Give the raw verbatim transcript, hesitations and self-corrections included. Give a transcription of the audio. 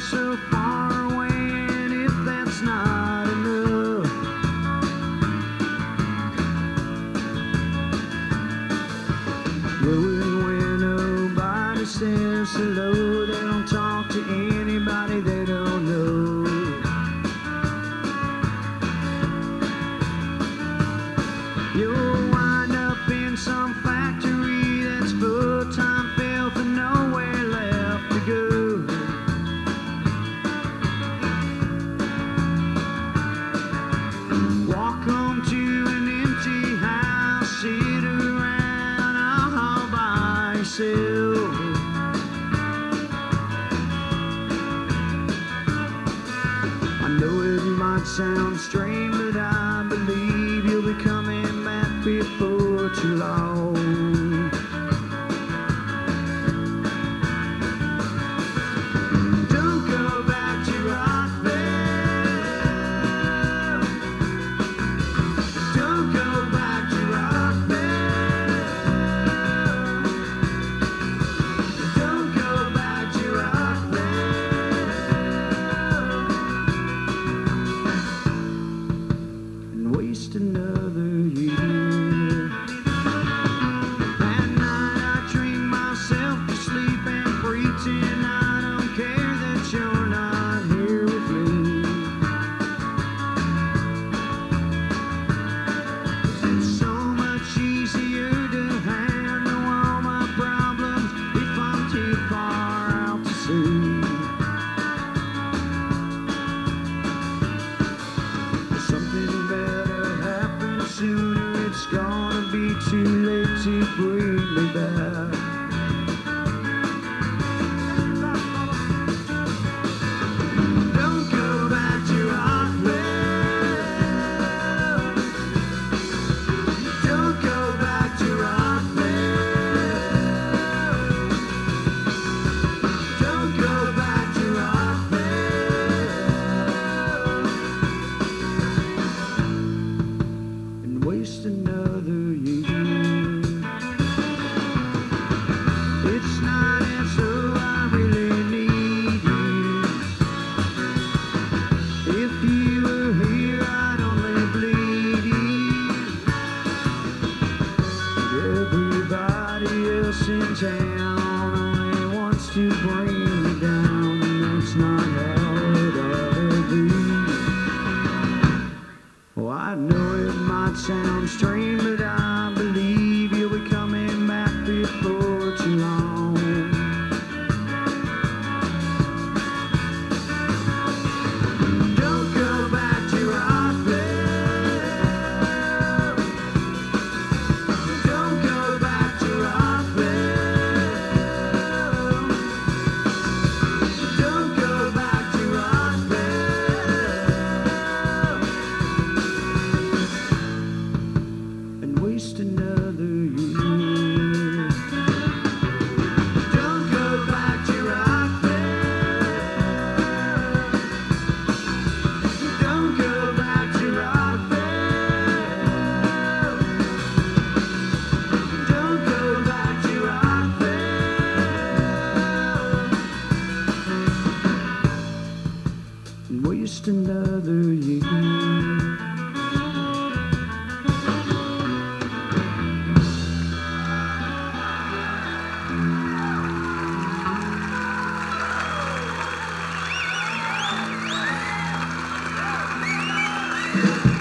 so far away, and if that's not enough, knowing when nobody says hello, they don't talk to anybody they don't know. You'll wind up in some factory that's full-time filth and nowhere left to go. Walk home to an empty house, sit around all by yourself. I know it might sound strange, but I believe you'll be coming back before too long. Don't go back to Rockville. Don't go back to Rockville. Don't go back to Rockville. And waste another year. At night I drink myself to sleep and pretend I don't care that you're not here with me. It's so much easier to handle all my problems if I'm too far out to sea. Something better happens sooner, it's gonna be too late to bring me back. Don't go back to Rockville. Don't go back to Rockville. Don't go back to Rockville. And waste another year. It's not as though I really need you. If you were here, I'd only bleed you. But everybody else in town only wants to bring me down, and that's not how it ought to be. Oh, I know it might sound strange, but I believe you'll be coming back before too long. Don't go back to Rockville. Don't go back to Rockville. Don't go back to Rockville. And waste another year. Don't go back to Rockville. Don't go back to Rockville. Don't go back to Rockville. And waste another year.